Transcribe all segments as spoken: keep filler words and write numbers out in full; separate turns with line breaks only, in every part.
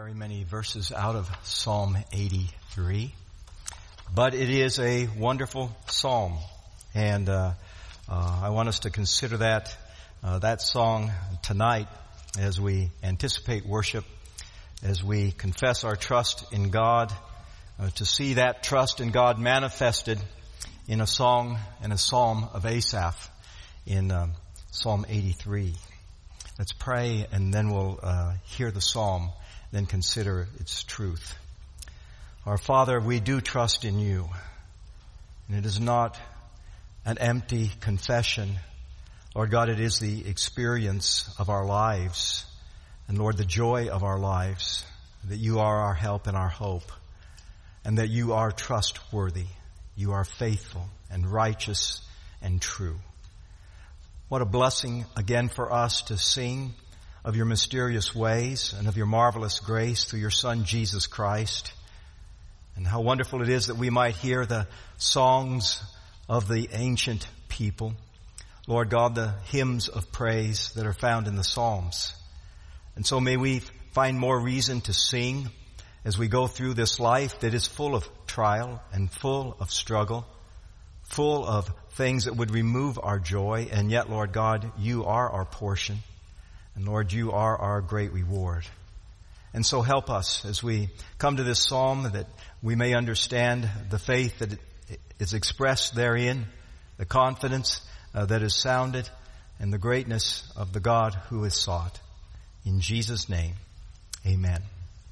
very many verses out of Psalm eighty-three, but it is a wonderful psalm, and uh, uh, I want us to consider that uh, that song tonight as we anticipate worship, as we confess our trust in God, uh, to see that trust in God manifested in a song and a psalm of Asaph in um, Psalm eighty-three. Let's pray, and then we'll uh, hear the psalm, then consider its truth. Our Father, we do trust in you, and it is not an empty confession. Lord God, it is the experience of our lives, and Lord, the joy of our lives, that you are our help and our hope, and that you are trustworthy, you are faithful and righteous and true. What a blessing again for us to sing of your mysterious ways and of your marvelous grace through your Son, Jesus Christ. And how wonderful it is that we might hear the songs of the ancient people. Lord God, the hymns of praise that are found in the Psalms. And so may we find more reason to sing as we go through this life that is full of trial and full of struggle, full of things that would remove our joy, and yet, Lord God, you are our portion, and Lord, you are our great reward. And so help us as we come to this psalm that we may understand the faith that is expressed therein, the confidence uh, that is sounded, and the greatness of the God who is sought. In Jesus' name, amen.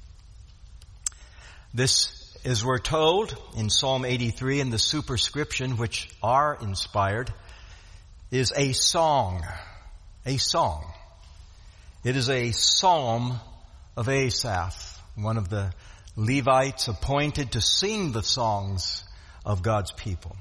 This, as we're told in Psalm eighty-three in the superscription, which are inspired, is a song. A song. It is a psalm of Asaph, one of the Levites appointed to sing the songs of God's people.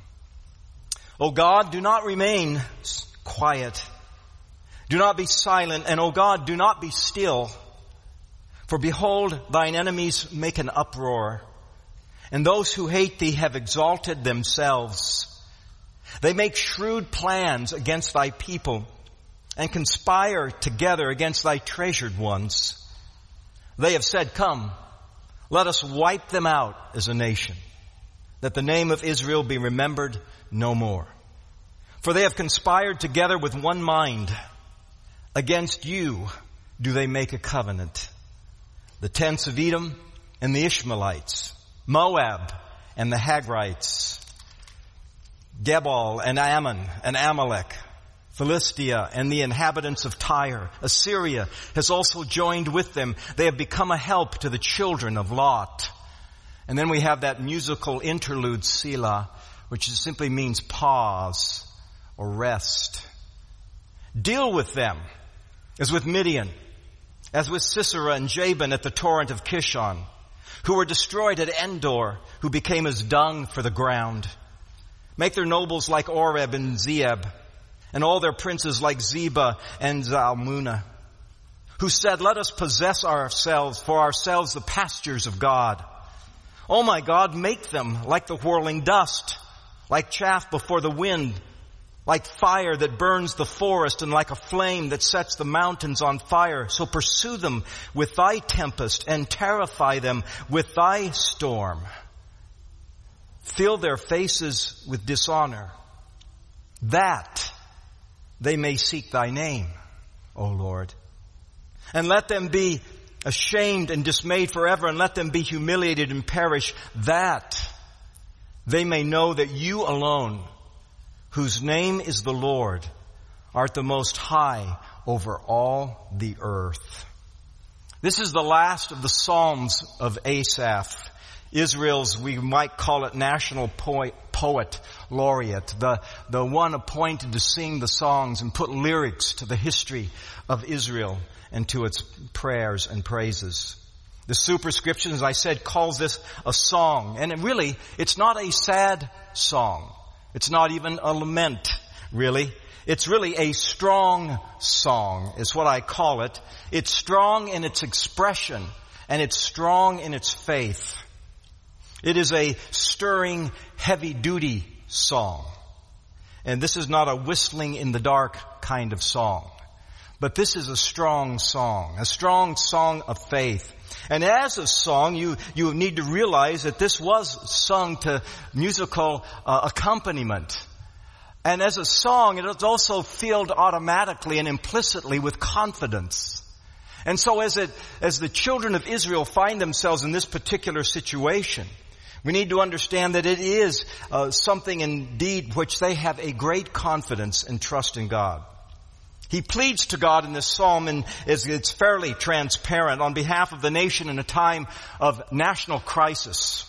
O God, do not remain quiet. Do not be silent. And O God, do not be still. For behold, thine enemies make an uproar, and those who hate thee have exalted themselves. They make shrewd plans against thy people and conspire together against thy treasured ones. They have said, come, let us wipe them out as a nation, that the name of Israel be remembered no more. For they have conspired together with one mind. Against you do they make a covenant. The tents of Edom and the Ishmaelites, Moab and the Hagrites, Gebal and Ammon and Amalek, Philistia and the inhabitants of Tyre. Assyria has also joined with them. They have become a help to the children of Lot. And then we have that musical interlude, Selah, which simply means pause or rest. Deal with them as with Midian, as with Sisera and Jabin at the torrent of Kishon, who were destroyed at Endor, who became as dung for the ground. Make their nobles like Oreb and Zeeb, and all their princes like Zebah and Zalmunna, who said, let us possess ourselves, for ourselves the pastures of God. Oh my God, make them like the whirling dust, like chaff before the wind, like fire that burns the forest, and like a flame that sets the mountains on fire. So pursue them with thy tempest and terrify them with thy storm. Fill their faces with dishonor, that they may seek thy name, O Lord. And let them be ashamed and dismayed forever, and let them be humiliated and perish, that they may know that you alone, whose name is the Lord, art the most high over all the earth. This is the last of the Psalms of Asaph, Israel's, we might call it, national poet, poet laureate, the, the one appointed to sing the songs and put lyrics to the history of Israel and to its prayers and praises. The superscription, as I said, calls this a song. And it really, it's not a sad song. It's not even a lament, really. It's really a strong song, is what I call it. It's strong in its expression, and it's strong in its faith. It is a stirring, heavy-duty song. And this is not a whistling in the dark kind of song, But this is a strong song, a strong song of faith. And as a song, you, you need to realize that this was sung to musical uh, accompaniment. And as a song, it is also filled automatically and implicitly with confidence. And so as it, as the children of Israel find themselves in this particular situation, we need to understand that it is uh, something indeed which they have a great confidence and trust in God. He pleads to God in this psalm, and it's fairly transparent, on behalf of the nation in a time of national crisis.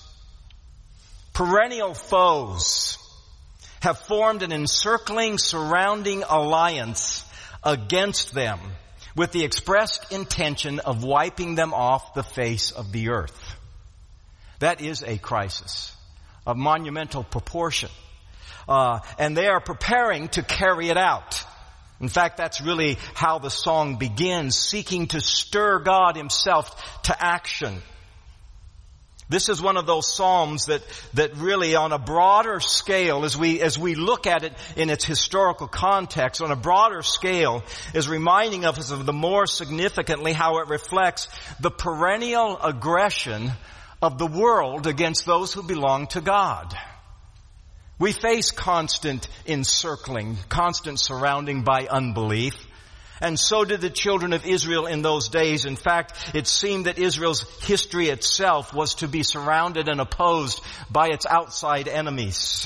Perennial foes have formed an encircling, surrounding alliance against them with the expressed intention of wiping them off the face of the earth. That is a crisis of monumental proportion. Uh, and they are preparing to carry it out. In fact, that's really how the song begins, seeking to stir God himself to action. This is one of those psalms that, that really on a broader scale, as we, as we look at it in its historical context, on a broader scale, is reminding us of the more significantly how it reflects the perennial aggression of the world against those who belong to God. We face constant encircling, constant surrounding by unbelief. And so did the children of Israel in those days. In fact, it seemed that Israel's history itself was to be surrounded and opposed by its outside enemies.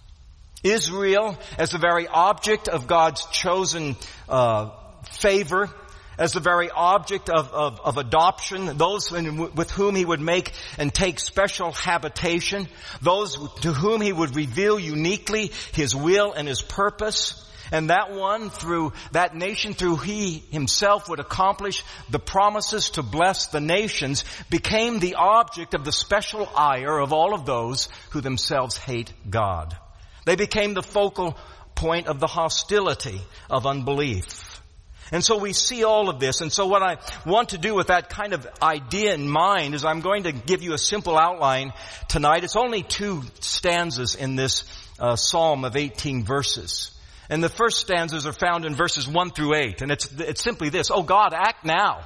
Israel, as the very object of God's chosen uh, favor, as the very object of, of, of adoption, those with whom he would make and take special habitation, those to whom he would reveal uniquely his will and his purpose, and that one, through that nation, through he himself would accomplish the promises to bless the nations, became the object of the special ire of all of those who themselves hate God. They became the focal point of the hostility of unbelief. And so we see all of this. And so what I want to do with that kind of idea in mind is I'm going to give you a simple outline tonight. It's only two stanzas in this uh, psalm of eighteen verses. And the first stanzas are found in verses one through eight. And it's, it's simply this: "Oh God, act now."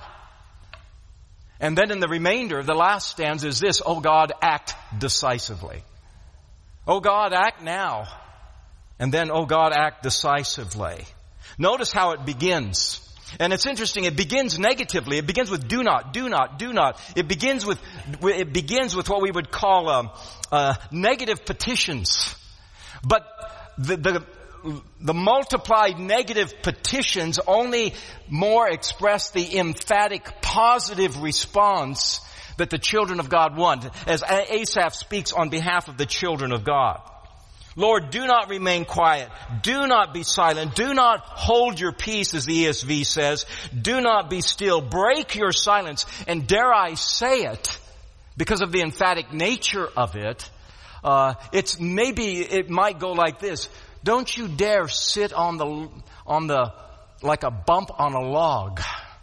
And then in the remainder, the last stanza is this: "Oh God, act decisively." "Oh God, act now." And then, "Oh God, act decisively." Notice how it begins. And it's interesting, it begins negatively. It begins with do not, do not, do not. It begins with, it begins with what we would call um, uh, negative petitions. But the, the, the multiplied negative petitions only more express the emphatic positive response that the children of God want, as Asaph speaks on behalf of the children of God. "Lord, do not remain quiet. Do not be silent. Do not hold your peace," as the E S V says. "Do not be still. Break your silence." And dare I say it, because of the emphatic nature of it, uh, it's maybe it might go like this: "Don't you dare sit on the, on the, like a bump on a log.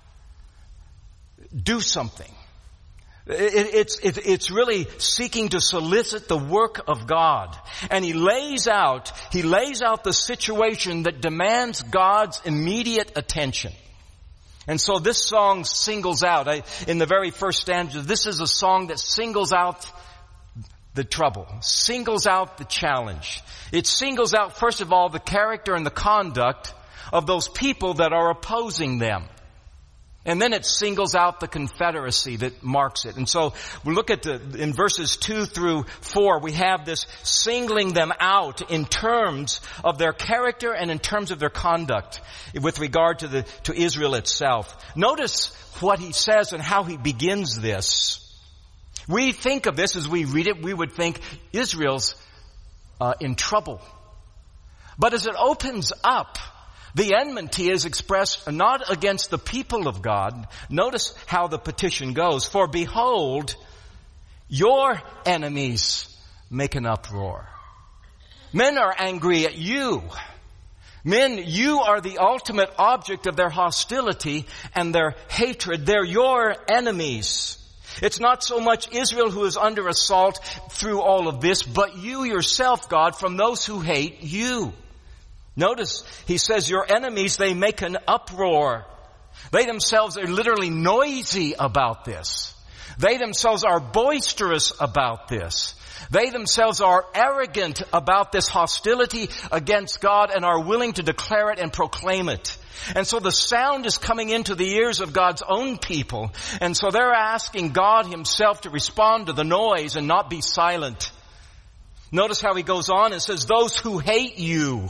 Do something." It, it's, it, it's really seeking to solicit the work of God. And he lays out, he lays out the situation that demands God's immediate attention. And so this song singles out, I, in the very first stanza, this is a song that singles out the trouble, singles out the challenge. It singles out, first of all, the character and the conduct of those people that are opposing them. And then it singles out the confederacy that marks it. And so we look at the, in verses two through four, we have this singling them out in terms of their character and in terms of their conduct with regard to the, to Israel itself. Notice what he says and how he begins this. We think of this as we read it, we would think Israel's uh, in trouble. But as it opens up, the enmity is expressed not against the people of God. Notice how the petition goes. "For behold, your enemies make an uproar." Men are angry at you. Men, you are the ultimate object of their hostility and their hatred. They're your enemies. It's not so much Israel who is under assault through all of this, but you yourself, God, from those who hate you. Notice, he says, your enemies, they make an uproar. They themselves are literally noisy about this. They themselves are boisterous about this. They themselves are arrogant about this hostility against God and are willing to declare it and proclaim it. And so the sound is coming into the ears of God's own people. And so they're asking God himself to respond to the noise and not be silent. Notice how he goes on and says, those who hate you.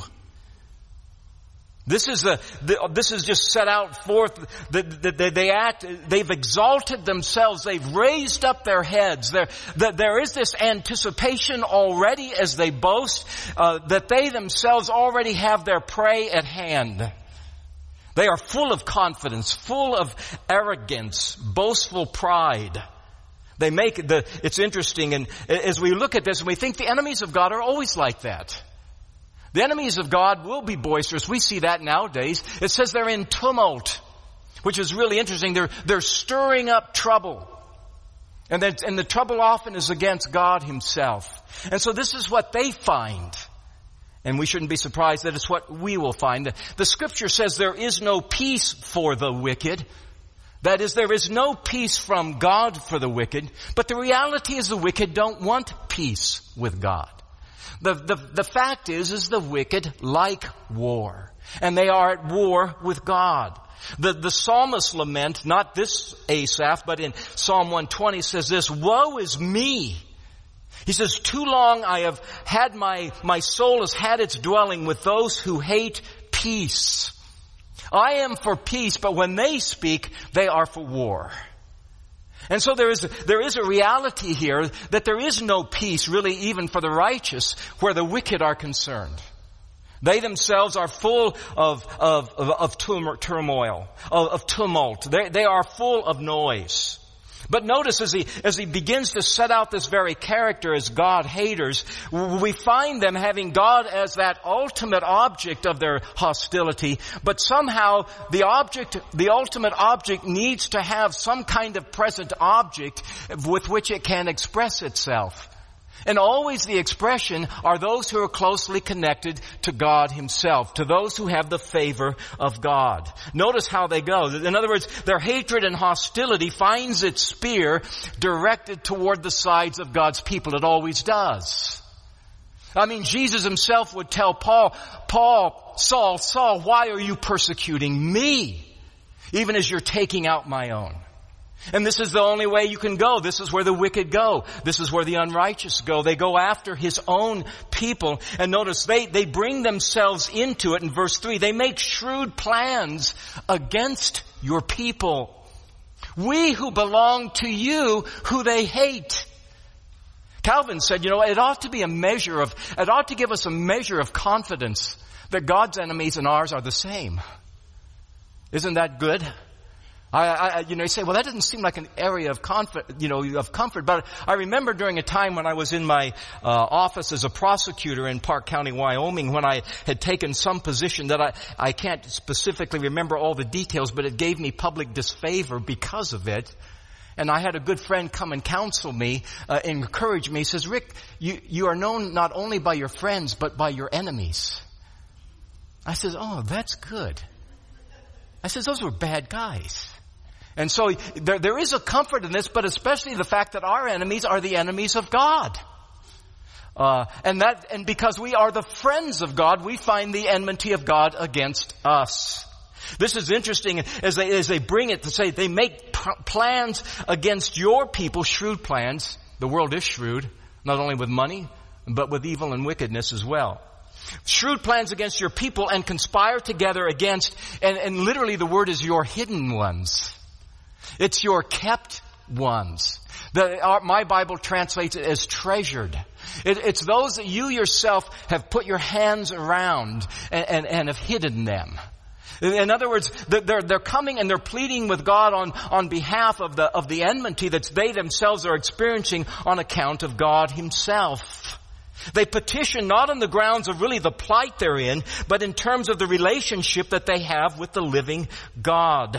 This is the, the this is just set out forth. The, the, the, they act. They've exalted themselves. They've raised up their heads. There, the, there is this anticipation already as they boast uh, that they themselves already have their prey at hand. They are full of confidence, full of arrogance, boastful pride. They make the. It's interesting, and as we look at this, and we think the enemies of God are always like that. The enemies of God will be boisterous. We see that nowadays. It says they're in tumult, which is really interesting. They're, they're stirring up trouble. And, that, and the trouble often is against God himself. And so this is what they find. And we shouldn't be surprised that it's what we will find. The scripture says there is no peace for the wicked. That is, there is no peace from God for the wicked. But the reality is the wicked don't want peace with God. The, the, the fact is, is the wicked like war. And they are at war with God. The, the psalmist lament, not this Asaph, but in Psalm one twenty says this, woe is me. He says, too long I have had my, my soul has had its dwelling with those who hate peace. I am for peace, but when they speak, they are for war. And so there is, there is a reality here that there is no peace really even for the righteous where the wicked are concerned. They themselves are full of, of, of, of turmoil, of, of tumult. They, they are full of noise. But notice as he, as he begins to set out this very character as God haters, we find them having God as that ultimate object of their hostility, but somehow the object, the ultimate object needs to have some kind of present object with which it can express itself. And always the expression are those who are closely connected to God himself, to those who have the favor of God. Notice how they go. In other words, their hatred and hostility finds its spear directed toward the sides of God's people. It always does. I mean, Jesus himself would tell Paul, Paul, Saul, Saul, why are you persecuting me? Even as you're taking out my own. And this is the only way you can go. This is where the wicked go. This is where the unrighteous go. They go after his own people. And notice they, they bring themselves into it in verse three. They make shrewd plans against your people. We who belong to you, who they hate. Calvin said, you know, it ought to be a measure of, it ought to give us a measure of confidence that God's enemies and ours are the same. Isn't that good? I, I, you know, you say, well, that doesn't seem like an area of comfort, you know, of comfort. But I remember during a time when I was in my uh, office as a prosecutor in Park County, Wyoming, when I had taken some position that I, I can't specifically remember all the details, but it gave me public disfavor because of it. And I had a good friend come and counsel me, uh, encourage me. He says, Rick, you, you are known not only by your friends, but by your enemies. I says, oh, that's good. I says, those were bad guys. And so there, there is a comfort in this, but especially the fact that our enemies are the enemies of God. Uh, and that, and because we are the friends of God, we find the enmity of God against us. This is interesting as they, as they bring it to say they make p- plans against your people, shrewd plans. The world is shrewd, not only with money, but with evil and wickedness as well. Shrewd plans against your people and conspire together against, and, and literally the word is your hidden ones. It's your kept ones. The, our, my Bible translates it as treasured. It, it's those that you yourself have put your hands around and, and, and have hidden them. In other words, they're, they're coming and they're pleading with God on, on behalf of the, of the enmity that they themselves are experiencing on account of God himself. They petition not on the grounds of really the plight they're in, but in terms of the relationship that they have with the living God.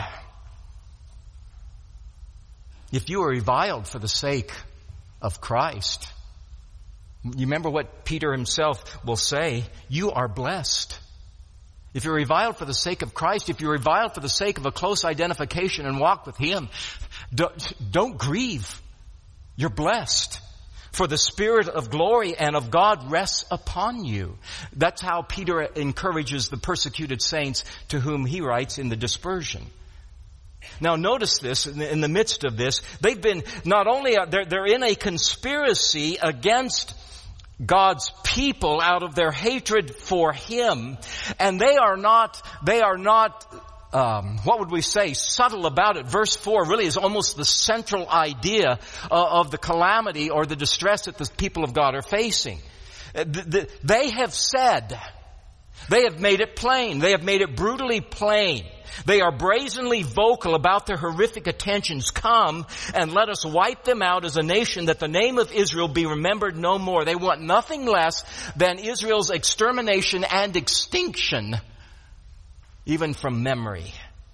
If you are reviled for the sake of Christ, you remember what Peter himself will say, you are blessed. If you're reviled for the sake of Christ, if you're reviled for the sake of a close identification and walk with Him, don't, don't grieve. You're blessed. For the Spirit of glory and of God rests upon you. That's how Peter encourages the persecuted saints to whom he writes in the dispersion. Now notice this, in the midst of this, they've been, not only, they're, they're in a conspiracy against God's people out of their hatred for Him, and they are not, they are not, Um, what would we say, subtle about it. Verse four really is almost the central idea uh, of the calamity or the distress that the people of God are facing. Uh, the, the, they have said, they have made it plain, they have made it brutally plain. They are brazenly vocal about their horrific attentions. Come and let us wipe them out as a nation, that the name of Israel be remembered no more. They want nothing less than Israel's extermination and extinction, even from memory.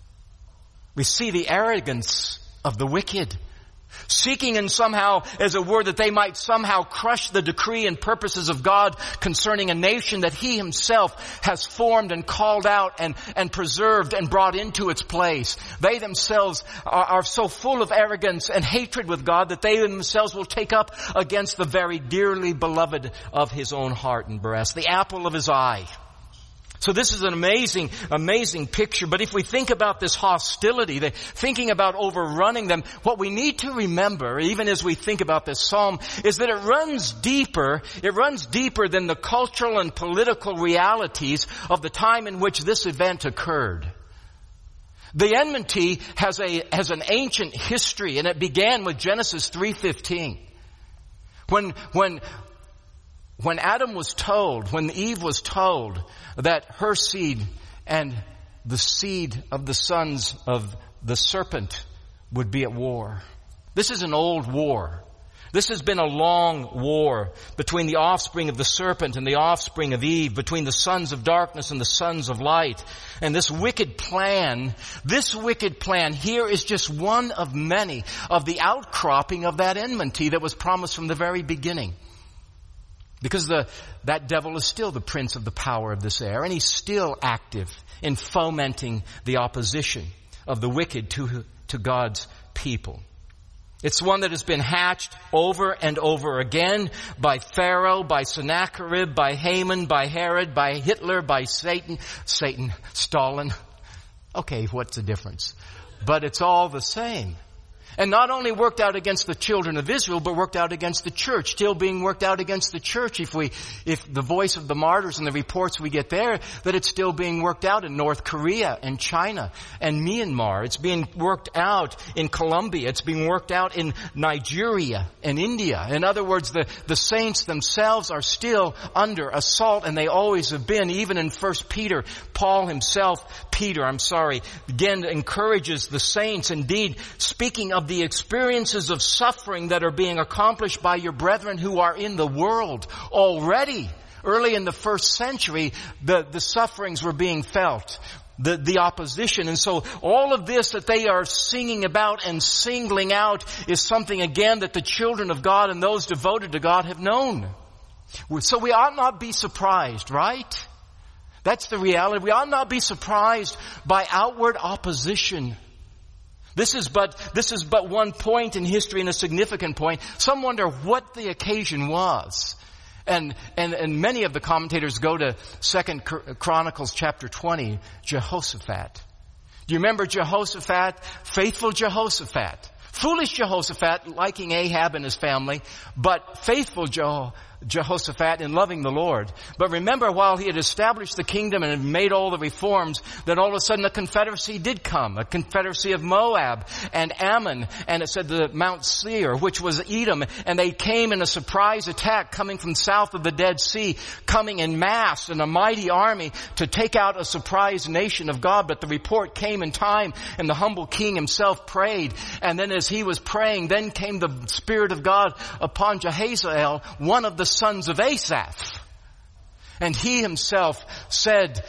We see the arrogance of the wicked, seeking in somehow, as a word, that they might somehow crush the decree and purposes of God concerning a nation that He Himself has formed and called out and, and preserved and brought into its place. They themselves are, are so full of arrogance and hatred with God that they themselves will take up against the very dearly beloved of His own heart and breast, the apple of His eye. So this is an amazing, amazing picture. But if we think about this hostility, the, thinking about overrunning them, what we need to remember, even as we think about this psalm, is that it runs deeper, it runs deeper than the cultural and political realities of the time in which this event occurred. The enmity has a, has an ancient history, and it began with Genesis three fifteen. When, when, When Adam was told, when Eve was told that her seed and the seed of the sons of the serpent would be at war. This is an old war. This has been a long war between the offspring of the serpent and the offspring of Eve, between the sons of darkness and the sons of light. And this wicked plan, this wicked plan here is just one of many of the outcropping of that enmity that was promised from the very beginning. Because the, that devil is still the prince of the power of this air, and he's still active in fomenting the opposition of the wicked to, to God's people. It's one that has been hatched over and over again by Pharaoh, by Sennacherib, by Haman, by Herod, by Hitler, by Satan, Satan, Stalin. Okay, what's the difference? But it's all the same. And not only worked out against the children of Israel, but worked out against the church, still being worked out against the church. If we, if the voice of the martyrs and the reports we get there, that it's still being worked out in North Korea and China and Myanmar. It's being worked out in Colombia. It's being worked out in Nigeria and India. In other words, the, the saints themselves are still under assault, and they always have been. Even in First Peter, Paul himself, Peter, I'm sorry, again encourages the saints, indeed, speaking of the experiences of suffering that are being accomplished by your brethren who are in the world already. Early in the first century, the, the sufferings were being felt, the, the opposition. And so all of this that they are singing about and singling out is something, again, that the children of God and those devoted to God have known. So we ought not be surprised, right? That's the reality. We ought not be surprised by outward opposition. This is but, this is but one point in history, and a significant point. Some wonder what the occasion was. And, and, and many of the commentators go to Second Chronicles chapter twenty, Jehoshaphat. Do you remember Jehoshaphat? Faithful Jehoshaphat. Foolish Jehoshaphat, liking Ahab and his family, but faithful Jehoshaphat. Jehoshaphat in loving the Lord. But remember, while he had established the kingdom and had made all the reforms, then all of a sudden a confederacy did come. A confederacy of Moab and Ammon, and it said the Mount Seir, which was Edom, and they came in a surprise attack coming from south of the Dead Sea, coming in mass in a mighty army to take out a surprised nation of God. But the report came in time, and the humble king himself prayed. And then as he was praying, then came the Spirit of God upon Jehaziel, one of the sons of Asaph. And he himself said,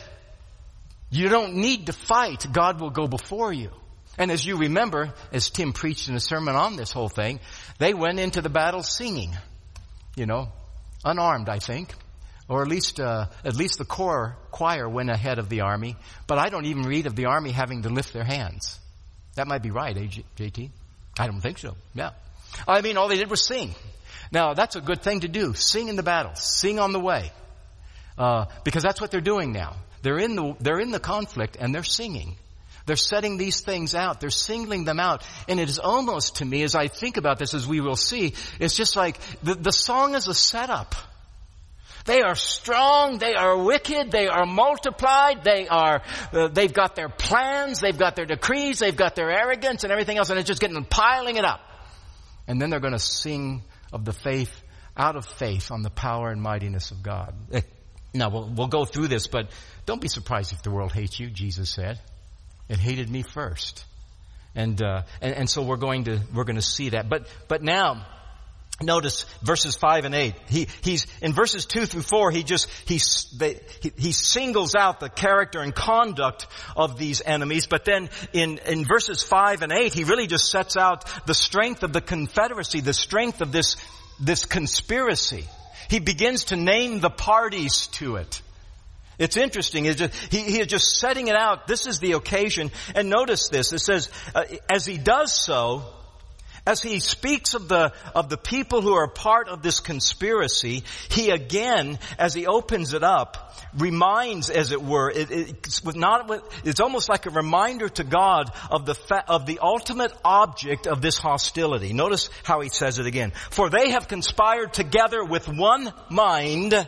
you don't need to fight. God will go before you. And as you remember, as Tim preached in a sermon on this whole thing, they went into the battle singing, you know, unarmed, I think, Or at least, uh, at least the corps choir went ahead of the army. But I don't even read of the army having to lift their hands. That might be right, eh, J T? I don't think so. Yeah. I mean, all they did was sing. Now, that's a good thing to do. Sing in the battle. Sing on the way. Uh, because that's what they're doing now. They're in the, they're in the conflict and they're singing. They're setting these things out. They're singling them out. And it is almost to me, as I think about this, as we will see, it's just like the, the song is a setup. They are strong, they are wicked, they are multiplied, they are, uh, they've got their plans, they've got their decrees, they've got their arrogance and everything else, and it's just getting, piling it up. And then they're going to sing of the faith, out of faith on the power and mightiness of God. Now, we'll, we'll go through this, but don't be surprised if the world hates you, Jesus said. It hated me first. And, uh, and, and so we're going to, we're going to see that. But, but now, notice verses five and eight. He, he's, in verses two through four, he just, he, they, he, he singles out the character and conduct of these enemies. But then in, in verses five and eight, he really just sets out the strength of the confederacy, the strength of this, this conspiracy. He begins to name the parties to it. It's interesting. It's just, he, he is just setting it out. This is the occasion. And notice this. It says, uh, as he does so, as he speaks of the, of the people who are part of this conspiracy, he again, as he opens it up, reminds, as it were, it, it, it's not, it's almost like a reminder to God of the fa- of the ultimate object of this hostility. Notice how he says it again. For they have conspired together with one mind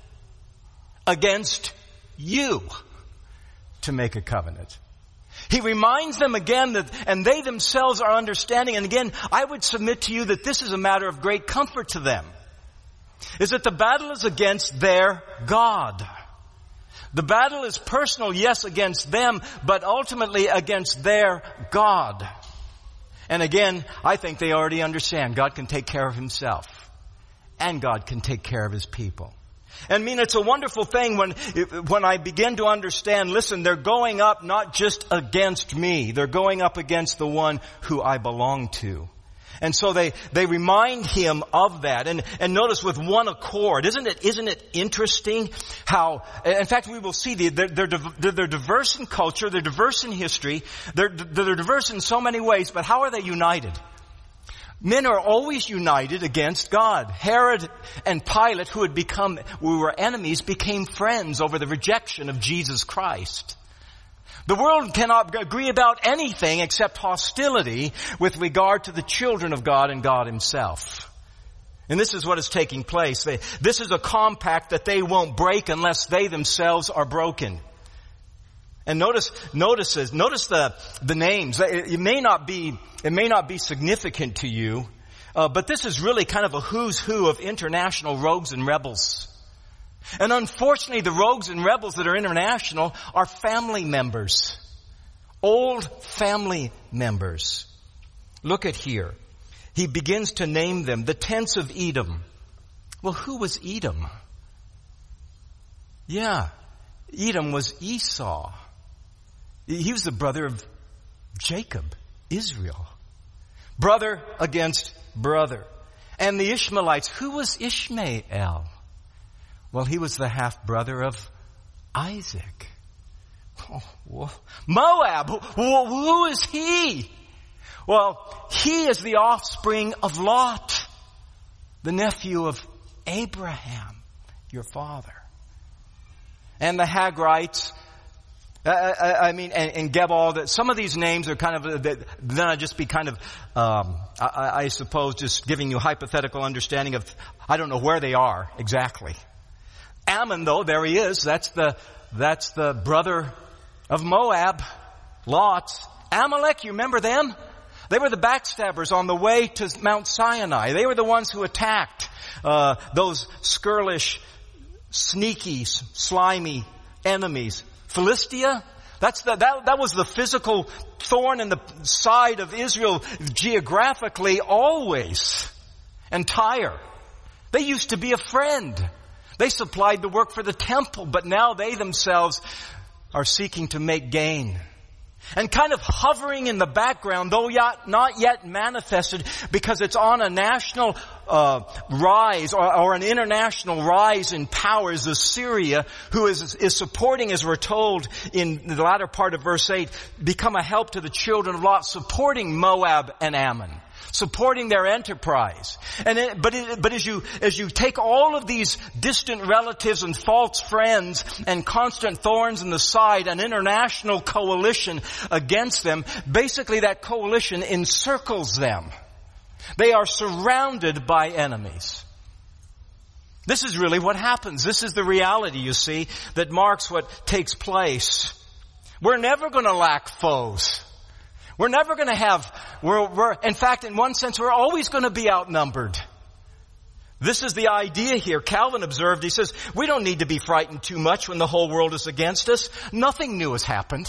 against you to make a covenant. He reminds them again that, and they themselves are understanding, and again, I would submit to you that this is a matter of great comfort to them, is that the battle is against their God. The battle is personal, yes, against them, but ultimately against their God. And again, I think they already understand God can take care of himself, and God can take care of his people. And I mean, it's a wonderful thing when, when I begin to understand, listen, they're going up not just against me. They're going up against the one who I belong to. And so they, they remind him of that. And, and notice with one accord, isn't it, isn't it interesting how, in fact, we will see the, they're, they're, they're, they're diverse in culture, they're diverse in history, they're, they're diverse in so many ways, but how are they united? Men are always united against God. Herod and Pilate, who had become, who were enemies, became friends over the rejection of Jesus Christ. The world cannot agree about anything except hostility with regard to the children of God and God himself. And this is what is taking place. They, this is a compact that they won't break unless they themselves are broken. And notice, notice, notice the, the names. It, it may not be, it may not be significant to you, uh, but this is really kind of a who's who of international rogues and rebels. And unfortunately, the rogues and rebels that are international are family members. Old family members. Look at here. He begins to name them. The tents of Edom. Well, who was Edom? Yeah, Edom was Esau. He was the brother of Jacob, Israel. Brother against brother. And the Ishmaelites, who was Ishmael? Well, he was the half-brother of Isaac. Oh, Moab, who, who is he? Well, he is the offspring of Lot, the nephew of Abraham, your father. And the Hagrites, I, I, I mean, and, and Gebal, that some of these names are kind of, that, then I'd just be kind of, um, I, I suppose, just giving you hypothetical understanding of, I don't know where they are exactly. Ammon, though, there he is. That's the, that's the brother of Moab, Lot. Amalek, you remember them? They were the backstabbers on the way to Mount Sinai. They were the ones who attacked, uh, those skirlish, sneaky, slimy enemies. Philistia, that's the, that, that was the physical thorn in the side of Israel geographically always. And Tyre, they used to be a friend. They supplied the work for the temple, but now they themselves are seeking to make gain. And kind of hovering in the background, though yet, not yet manifested, because it's on a national uh, rise or, or an international rise in power, is Assyria, who is, is supporting, as we're told in the latter part of verse eight, become a help to the children of Lot, supporting Moab and Ammon, supporting their enterprise. And it, but it, but as you as you take all of these distant relatives and false friends and constant thorns in the side, an international coalition against them, basically that coalition encircles them. They are surrounded by enemies. This is really what happens. This is the reality, you see, that marks what takes place. We're never going to lack foes. We're never going to have, we're, we're, in fact, in one sense, we're always going to be outnumbered. This is the idea here. Calvin observed, he says, we don't need to be frightened too much when the whole world is against us. Nothing new has happened.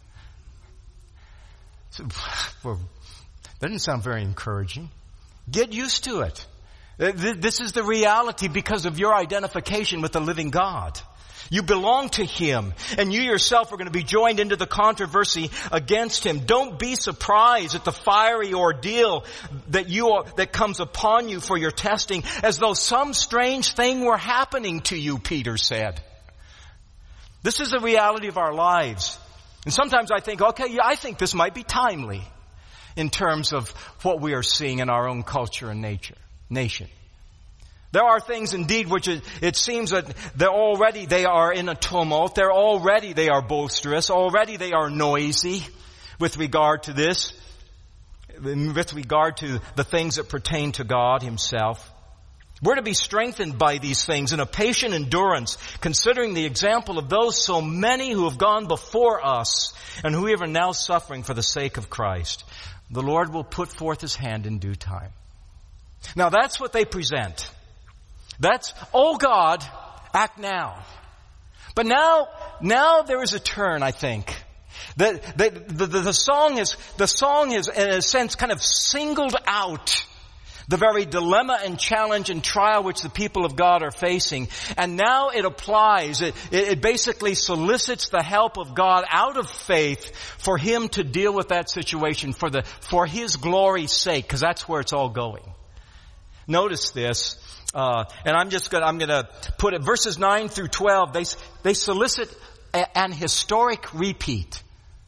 So, well, that didn't sound very encouraging. Get used to it. This is the reality because of your identification with the living God. You belong to Him, and you yourself are going to be joined into the controversy against Him. Don't be surprised at the fiery ordeal that you are, that comes upon you for your testing, as though some strange thing were happening to you, Peter said. This is the reality of our lives. And sometimes I think, okay, yeah, I think this might be timely in terms of what we are seeing in our own culture and nature, nation. There are things indeed which it, it seems that they're already they are in a tumult. They're already they are boisterous. Already they are noisy with regard to this, with regard to the things that pertain to God Himself. We're to be strengthened by these things in a patient endurance, considering the example of those so many who have gone before us and who are now suffering for the sake of Christ. The Lord will put forth His hand in due time. Now that's what they present. That's, oh God, act now. But now, now there is a turn, I think. The, the, the, the, the song is, the song is in a sense kind of singled out the very dilemma and challenge and trial which the people of God are facing. And now it applies, it, it basically solicits the help of God out of faith for Him to deal with that situation for the, for His glory's sake, because that's where it's all going. Notice this. Uh, and I'm just gonna, I'm gonna put it, verses nine through twelve, they, they solicit a, an historic repeat.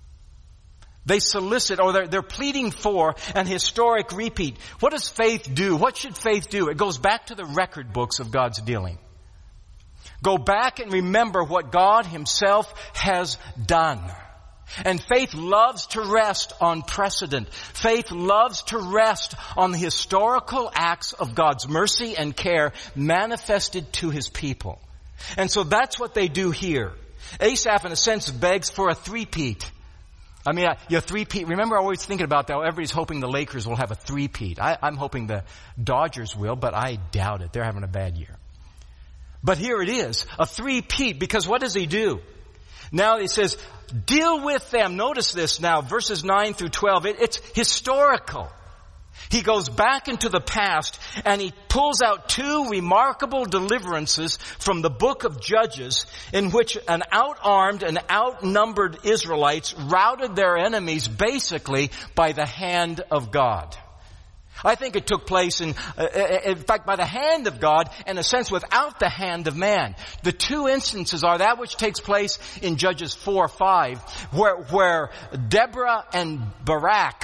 They solicit, or they're, they're pleading for an historic repeat. What does faith do? What should faith do? It goes back to the record books of God's dealing. Go back and remember what God Himself has done. And faith loves to rest on precedent. Faith loves to rest on the historical acts of God's mercy and care manifested to His people. And so that's what they do here. Asaph, in a sense, begs for a three-peat. I mean, a three-peat. Remember, I'm always thinking about that. Everybody's hoping the Lakers will have a three-peat. I, I'm hoping the Dodgers will, but I doubt it. They're having a bad year. But here it is, a three-peat, because what does He do? Now He says, deal with them. Notice this now, verses nine through twelve. It, it's historical. He goes back into the past and he pulls out two remarkable deliverances from the book of Judges in which an out-armed and outnumbered Israelites routed their enemies basically by the hand of God. I think it took place in, uh, in fact, by the hand of God, in a sense without the hand of man. The two instances are that which takes place in Judges four five, where, where Deborah and Barak,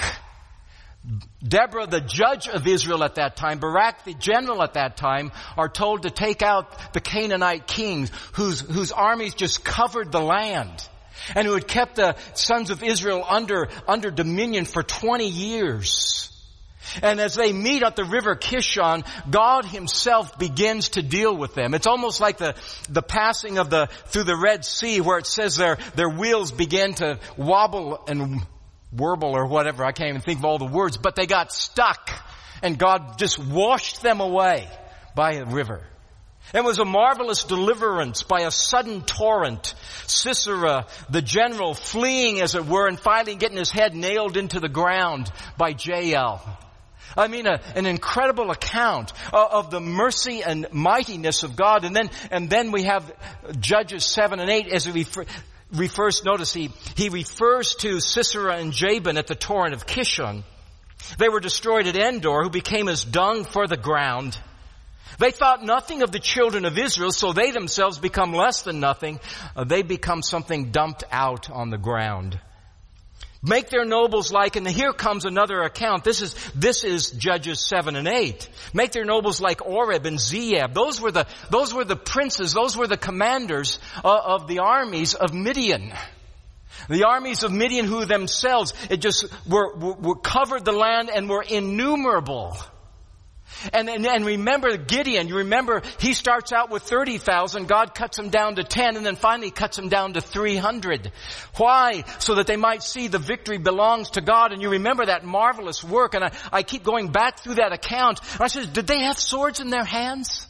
Deborah, the judge of Israel at that time, Barak, the general at that time, are told to take out the Canaanite kings whose, whose armies just covered the land and who had kept the sons of Israel under, under dominion for twenty years. And as they meet at the river Kishon, God Himself begins to deal with them. It's almost like the, the passing of the, through the Red Sea, where it says their, their wheels began to wobble and warble or whatever. I can't even think of all the words, but they got stuck and God just washed them away by a river. It was a marvelous deliverance by a sudden torrent. Sisera, the general, fleeing as it were and finally getting his head nailed into the ground by Jael. I mean, a, an incredible account of, of the mercy and mightiness of God. And then, and then we have Judges seven and eight as we, refers, notice he, he refers to Sisera and Jabin at the torrent of Kishon. They were destroyed at Endor, who became as dung for the ground. They thought nothing of the children of Israel, so they themselves become less than nothing. Uh, they become something dumped out on the ground. Make their nobles like, and here comes another account. This is, this is Judges seven and eight. Make their nobles like Oreb and Zeeb. Those were the, those were the princes, those were the commanders uh, of the armies of Midian. The armies of Midian who themselves, it just were, were, were covered the land and were innumerable. And, and, and remember Gideon, you remember he starts out with thirty thousand, God cuts him down to ten, and then finally cuts him down to three hundred. Why? So that they might see the victory belongs to God. And you remember that marvelous work, and I, I keep going back through that account. And I said, did they have swords in their hands?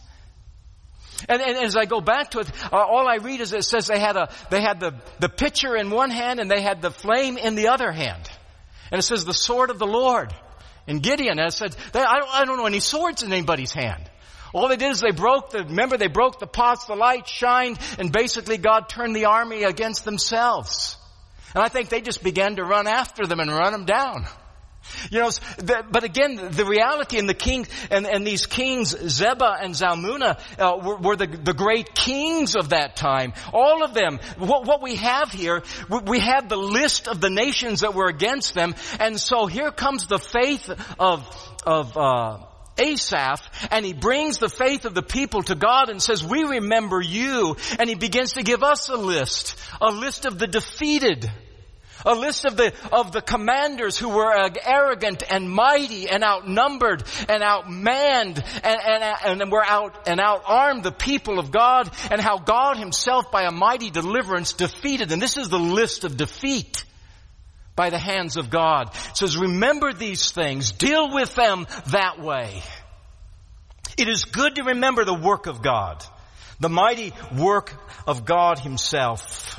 And, and as I go back to it, uh, all I read is it says they had a, they had the, the pitcher in one hand and they had the flame in the other hand. And it says the sword of the Lord. And Gideon has said, I don't, I don't know any swords in anybody's hand. All they did is they broke the, remember they broke the pots, the light shined, and basically God turned the army against themselves. And I think they just began to run after them and run them down. You know, but again, the reality in the king and, and these kings, Zebah and Zalmunna, uh, were, were the, the great kings of that time. All of them. What, what we have here, we have the list of the nations that were against them, and so here comes the faith of of uh, Asaph, and he brings the faith of the people to God and says, "We remember you," and he begins to give us a list, a list of the defeated. A list of the, of the commanders who were arrogant and mighty and outnumbered and outmanned and, and, and were out, and outarmed the people of God, and how God himself by a mighty deliverance defeated them. This is the list of defeat by the hands of God. It says, remember these things, deal with them that way. It is good to remember the work of God, the mighty work of God himself.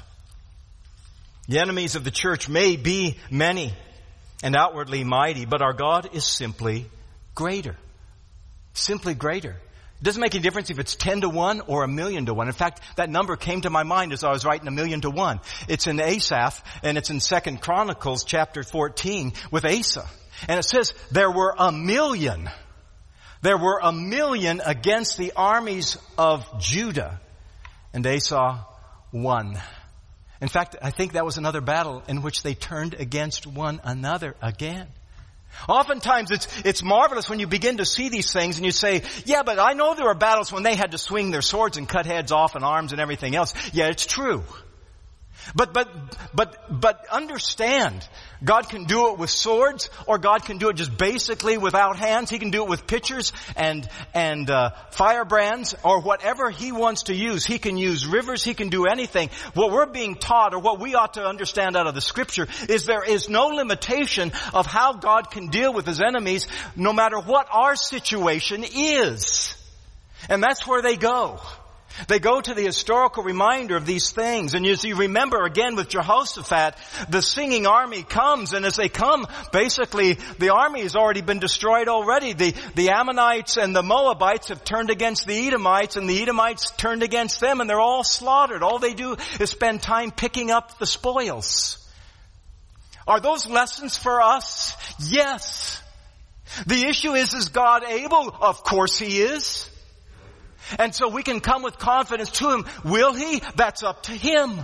The enemies of the church may be many and outwardly mighty, but our God is simply greater. Simply greater. It doesn't make any difference if it's ten to one or a million to one. In fact, that number came to my mind as I was writing a million to one. It's in Asaph, and it's in Second Chronicles chapter fourteen with Asa. And it says, there were a million. There were a million against the armies of Judah. And Asa won. In fact, I think that was another battle in which they turned against one another again. Oftentimes it's, it's marvelous when you begin to see these things and you say, yeah, but I know there were battles when they had to swing their swords and cut heads off and arms and everything else. Yeah, it's true. But, but, but, but understand, God can do it with swords, or God can do it just basically without hands. He can do it with pitchers and, and, uh, firebrands, or whatever He wants to use. He can use rivers. He can do anything. What we're being taught, or what we ought to understand out of the Scripture, is there is no limitation of how God can deal with His enemies, no matter what our situation is. And that's where they go. They go to the historical reminder of these things. And as you remember again with Jehoshaphat, the singing army comes, and as they come, basically the army has already been destroyed already. The, the Ammonites and the Moabites have turned against the Edomites, and the Edomites turned against them, and they're all slaughtered. All they do is spend time picking up the spoils. Are those lessons for us? Yes. The issue is, is God able? Of course He is. And so we can come with confidence to Him. Will He? That's up to Him.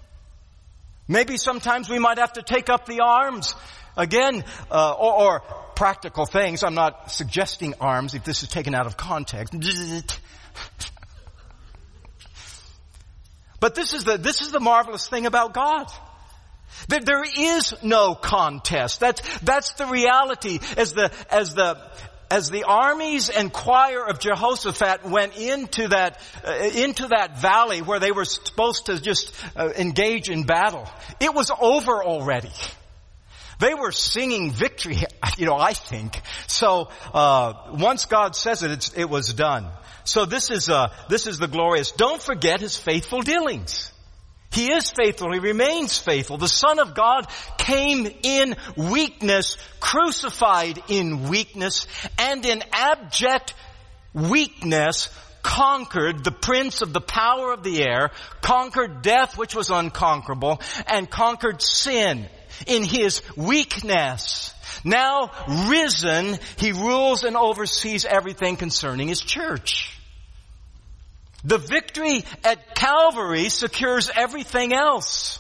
Maybe sometimes we might have to take up the arms again, uh, or, or practical things. I'm not suggesting arms if this is taken out of context. But this is the this is the marvelous thing about God. That there is no contest. That's that's the reality. As the as the As the armies and choir of Jehoshaphat went into that, uh, into that valley where they were supposed to just uh, engage in battle, it was over already. They were singing victory, you know, I think. So, uh, once God says it, it's, it was done. So this is, uh, this is the glorious. Don't forget His faithful dealings. He is faithful. He remains faithful. The Son of God came in weakness, crucified in weakness, and in abject weakness conquered the prince of the power of the air, conquered death which was unconquerable, and conquered sin in his weakness. Now risen, he rules and oversees everything concerning his church. The victory at Calvary secures everything else.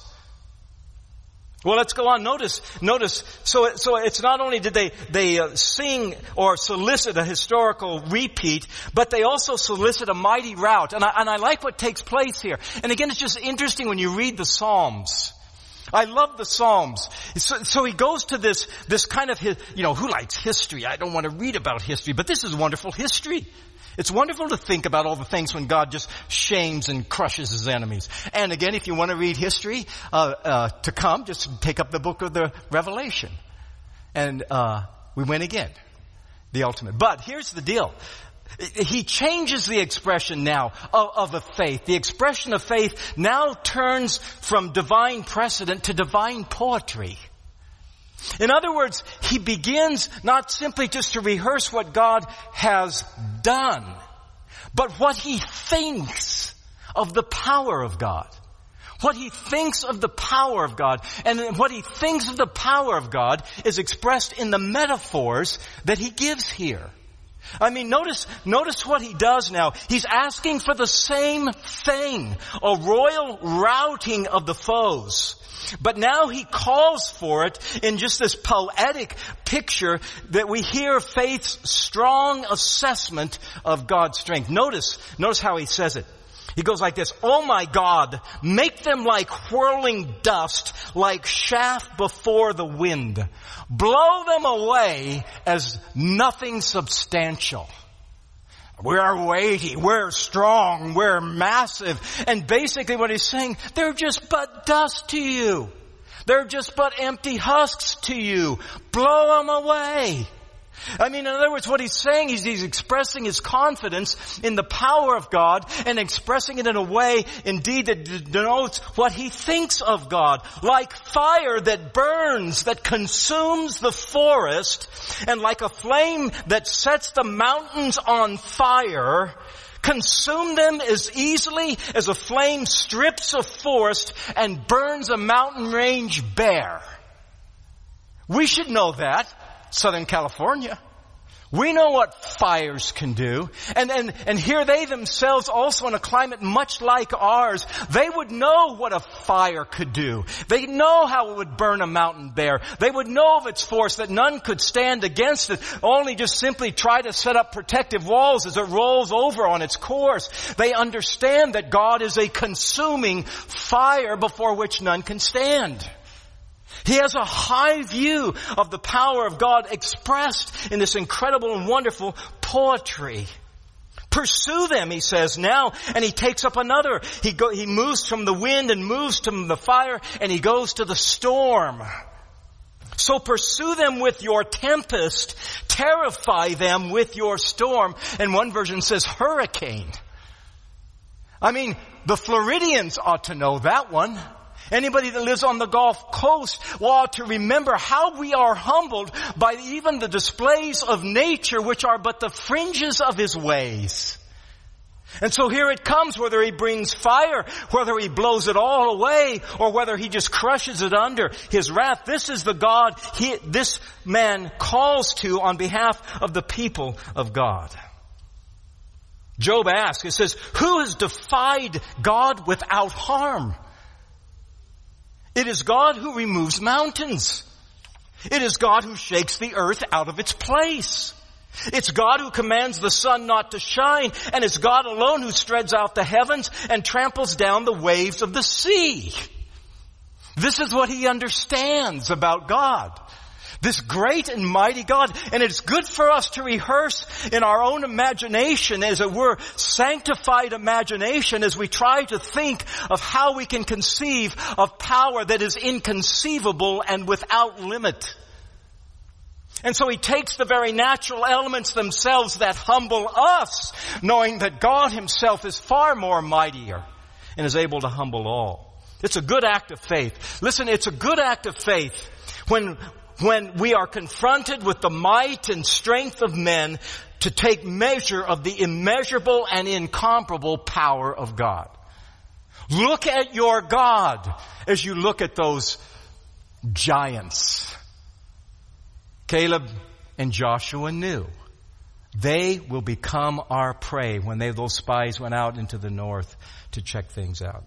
Well, let's go on. Notice, notice. So, so it's not only did they they uh, sing or solicit a historical repeat, but they also solicit a mighty rout. And I and I like what takes place here. And again, it's just interesting when you read the Psalms. I love the Psalms. So, so he goes to this this kind of his, you know, who likes history? I don't want to read about history, but this is wonderful history. It's wonderful to think about all the things when God just shames and crushes his enemies. And again, if you want to read history uh, uh to come, just take up the book of the Revelation. And uh we win again. The ultimate. But here's the deal. He changes the expression now of, of a faith. The expression of faith now turns from divine precedent to divine poetry. In other words, he begins not simply just to rehearse what God has done, but what he thinks of the power of God. What he thinks of the power of God. And what he thinks of the power of God is expressed in the metaphors that he gives here. I mean, notice, notice what he does now. He's asking for the same thing, a royal routing of the foes. But now he calls for it in just this poetic picture that we hear faith's strong assessment of God's strength. Notice, notice how he says it. He goes like this, "Oh my God, make them like whirling dust, like chaff before the wind. Blow them away as nothing substantial." We're weighty, we're strong, we're massive. And basically what he's saying, they're just but dust to you. They're just but empty husks to you. Blow them away. I mean, in other words, what he's saying is he's expressing his confidence in the power of God and expressing it in a way, indeed, that denotes what he thinks of God. Like fire that burns, that consumes the forest, and like a flame that sets the mountains on fire, consume them as easily as a flame strips a forest and burns a mountain range bare. We should know that. Southern California. We know what fires can do. And, and, and here they themselves also in a climate much like ours, they would know what a fire could do. They know how it would burn a mountain bare. They would know of its force, that none could stand against it, only just simply try to set up protective walls as it rolls over on its course. They understand that God is a consuming fire before which none can stand. He has a high view of the power of God expressed in this incredible and wonderful poetry. Pursue them, he says now, and he takes up another. He go, he moves from the wind and moves to the fire, and he goes to the storm. So pursue them with your tempest, terrify them with your storm. And one version says hurricane. I mean, the Floridians ought to know that one. Anybody that lives on the Gulf Coast ought to remember how we are humbled by even the displays of nature, which are but the fringes of his ways. And so here it comes, whether he brings fire, whether he blows it all away, or whether he just crushes it under his wrath. This is the God he, this man calls to on behalf of the people of God. Job asks, it says, who has defied God without harm? It is God who removes mountains. It is God who shakes the earth out of its place. It's God who commands the sun not to shine, and it's God alone who spreads out the heavens and tramples down the waves of the sea. This is what he understands about God. This great and mighty God. And it's good for us to rehearse in our own imagination, as it were, sanctified imagination, as we try to think of how we can conceive of power that is inconceivable and without limit. And so he takes the very natural elements themselves that humble us, knowing that God himself is far more mightier and is able to humble all. It's a good act of faith. Listen, it's a good act of faith when When we are confronted with the might and strength of men, to take measure of the immeasurable and incomparable power of God. Look at your God as you look at those giants. Caleb and Joshua knew they will become our prey when they, those spies went out into the north to check things out.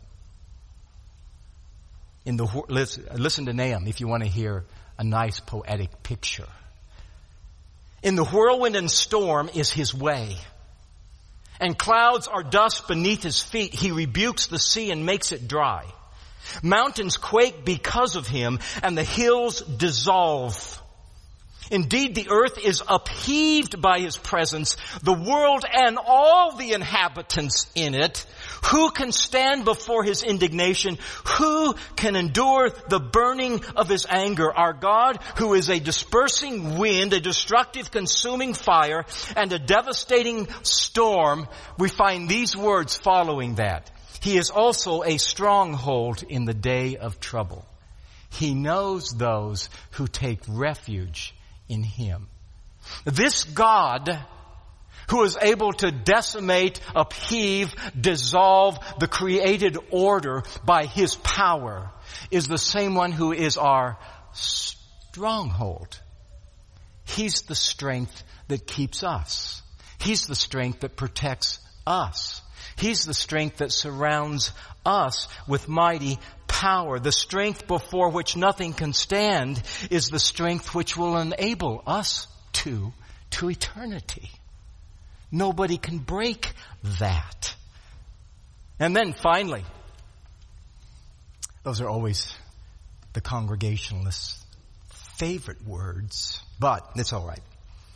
In the, listen, listen to Nahum if you want to hear a nice poetic picture. In the whirlwind and storm is his way, and clouds are dust beneath his feet. He rebukes the sea and makes it dry. Mountains quake because of him, and the hills dissolve. Indeed, the earth is upheaved by his presence, the world and all the inhabitants in it. Who can stand before his indignation? Who can endure the burning of his anger? Our God, who is a dispersing wind, a destructive consuming fire, and a devastating storm, we find these words following that. He is also a stronghold in the day of trouble. He knows those who take refuge in him. This God, who is able to decimate, upheave, dissolve the created order by his power, is the same one who is our stronghold. He's the strength that keeps us. He's the strength that protects us. He's the strength that surrounds us with mighty power. The strength before which nothing can stand is the strength which will enable us to, to eternity. Nobody can break that. And then finally, those are always the Congregationalists' favorite words, but it's all right.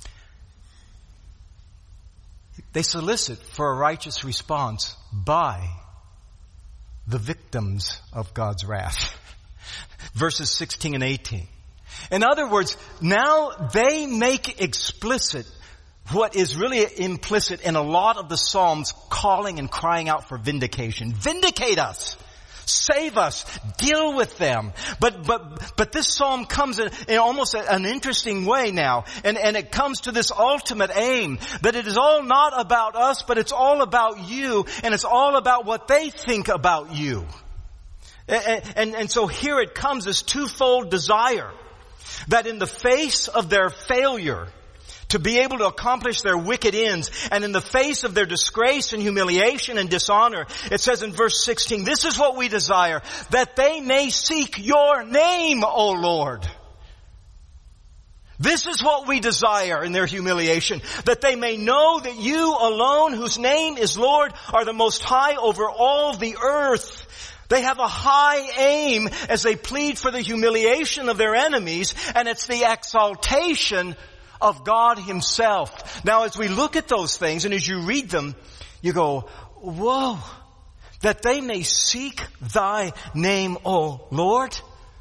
They solicit for a righteous response by the victims of God's wrath. Verses sixteen and eighteen. In other words, now they make explicit what is really implicit in a lot of the Psalms, calling and crying out for vindication. Vindicate us! Save us! Deal with them! But, but, but this psalm comes in, in almost a, an interesting way now. And, and it comes to this ultimate aim that it is all not about us, but it's all about you, and it's all about what they think about you. And, and, and so here it comes, this twofold desire that in the face of their failure to be able to accomplish their wicked ends, and in the face of their disgrace and humiliation and dishonor, it says in verse sixteen, this is what we desire, that they may seek your name, O Lord. This is what we desire in their humiliation, that they may know that you alone, whose name is Lord, are the most high over all the earth. They have a high aim as they plead for the humiliation of their enemies, and it's the exaltation of God himself. Now, as we look at those things and as you read them, you go, whoa, that they may seek thy name, O Lord.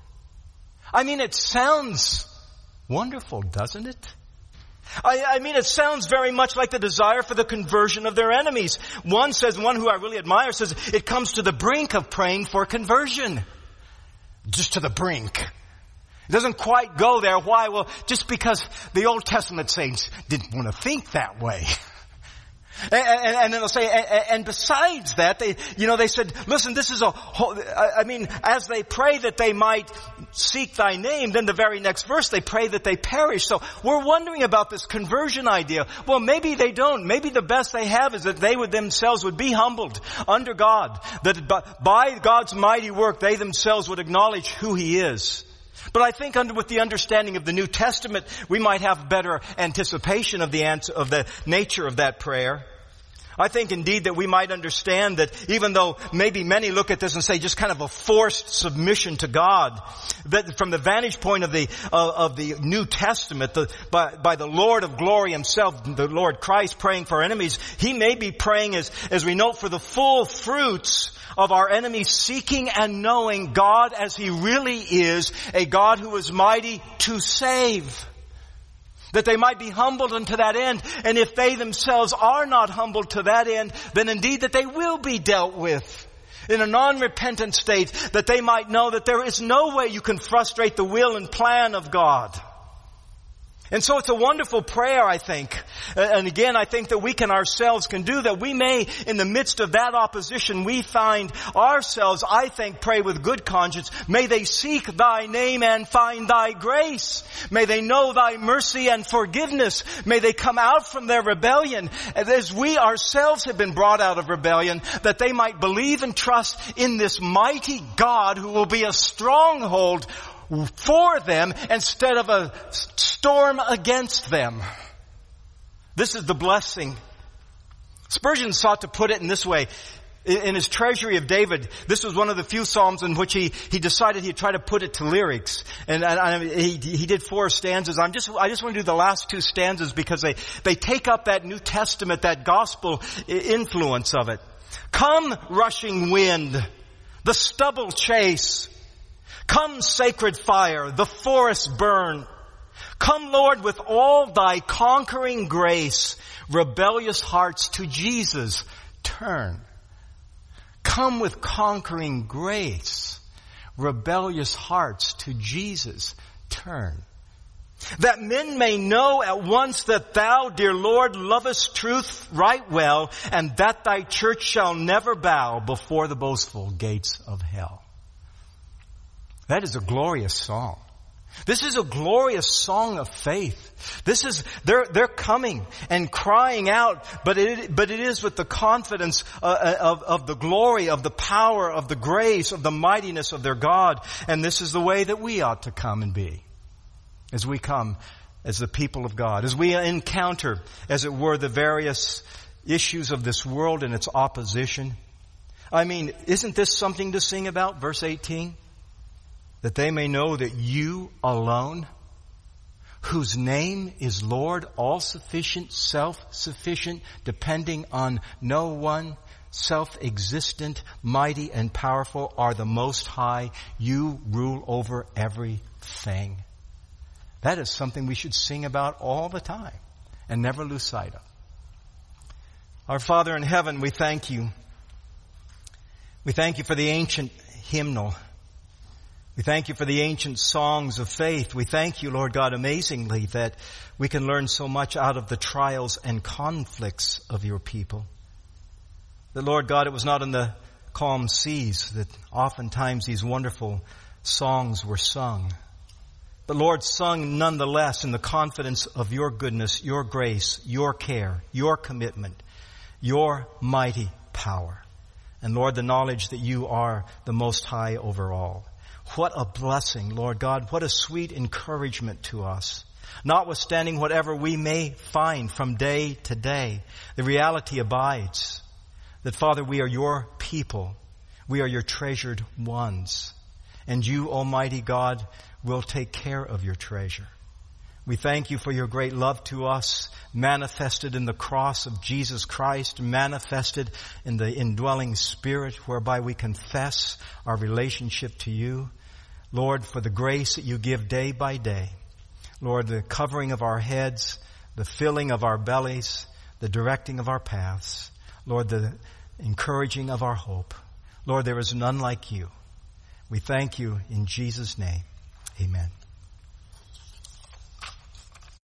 I mean, it sounds wonderful, doesn't it? I, I mean, it sounds very much like the desire for the conversion of their enemies. One says, one who I really admire says, it comes to the brink of praying for conversion. Just to the brink. It doesn't quite go there. Why? Well, just because the Old Testament saints didn't want to think that way. And, and, and then they'll say, and, and besides that, they, you know, they said, listen, this is a whole, I mean, as they pray that they might seek thy name, then the very next verse, they pray that they perish. So we're wondering about this conversion idea. Well, maybe they don't. Maybe the best they have is that they would themselves would be humbled under God, that by God's mighty work, they themselves would acknowledge who he is. But I think under, with the understanding of the New Testament, we might have better anticipation of the answer, of the nature of that prayer. I think indeed that we might understand that even though maybe many look at this and say just kind of a forced submission to God, that from the vantage point of the uh, of the New Testament, the, by, by the Lord of glory himself, the Lord Christ praying for enemies, he may be praying as, as we note for the full fruits of our enemies seeking and knowing God as he really is, a God who is mighty to save. That they might be humbled unto that end. And if they themselves are not humbled to that end, then indeed that they will be dealt with in a non-repentant state, that they might know that there is no way you can frustrate the will and plan of God. And so it's a wonderful prayer, I think. And again, I think that we can ourselves can do that. We may, in the midst of that opposition, we find ourselves, I think, pray with good conscience. May they seek thy name and find thy grace. May they know thy mercy and forgiveness. May they come out from their rebellion as we ourselves have been brought out of rebellion, that they might believe and trust in this mighty God who will be a stronghold for them instead of a storm against them. This is the blessing. Spurgeon sought to put it in this way. In his Treasury of David, this was one of the few psalms in which he, he decided he'd try to put it to lyrics. And, and, and he, he did four stanzas. I'm just, I just want to do the last two stanzas because they, they take up that New Testament, that gospel influence of it. Come, rushing wind, the stubble chase. Come, sacred fire, the forest burn. Come, Lord, with all thy conquering grace, rebellious hearts to Jesus turn. Come with conquering grace, rebellious hearts to Jesus turn. That men may know at once that thou, dear Lord, lovest truth right well, and that thy church shall never bow before the boastful gates of hell. That is a glorious song. This is a glorious song of faith. This is, they're, they're coming and crying out, but it, but it is with the confidence uh, of, of the glory, of the power, of the grace, of the mightiness of their God. And this is the way that we ought to come and be as we come as the people of God, as we encounter, as it were, the various issues of this world and its opposition. I mean, isn't this something to sing about? Verse eighteen. That they may know that you alone, whose name is Lord, all-sufficient, self-sufficient, depending on no one, self-existent, mighty and powerful, are the Most High. You rule over everything. That is something we should sing about all the time and never lose sight of. Our Father in heaven, we thank you. We thank you for the ancient hymnal. We thank you for the ancient songs of faith. We thank you, Lord God, amazingly that we can learn so much out of the trials and conflicts of your people. That, Lord God, it was not in the calm seas that oftentimes these wonderful songs were sung. But, Lord, sung nonetheless in the confidence of your goodness, your grace, your care, your commitment, your mighty power. And, Lord, the knowledge that you are the Most High over all. What a blessing, Lord God. What a sweet encouragement to us. Notwithstanding whatever we may find from day to day, the reality abides that, Father, we are your people. We are your treasured ones. And you, Almighty God, will take care of your treasure. We thank you for your great love to us, manifested in the cross of Jesus Christ, manifested in the indwelling Spirit, whereby we confess our relationship to you. Lord, for the grace that you give day by day. Lord, the covering of our heads, the filling of our bellies, the directing of our paths. Lord, the encouraging of our hope. Lord, there is none like you. We thank you in Jesus' name. Amen.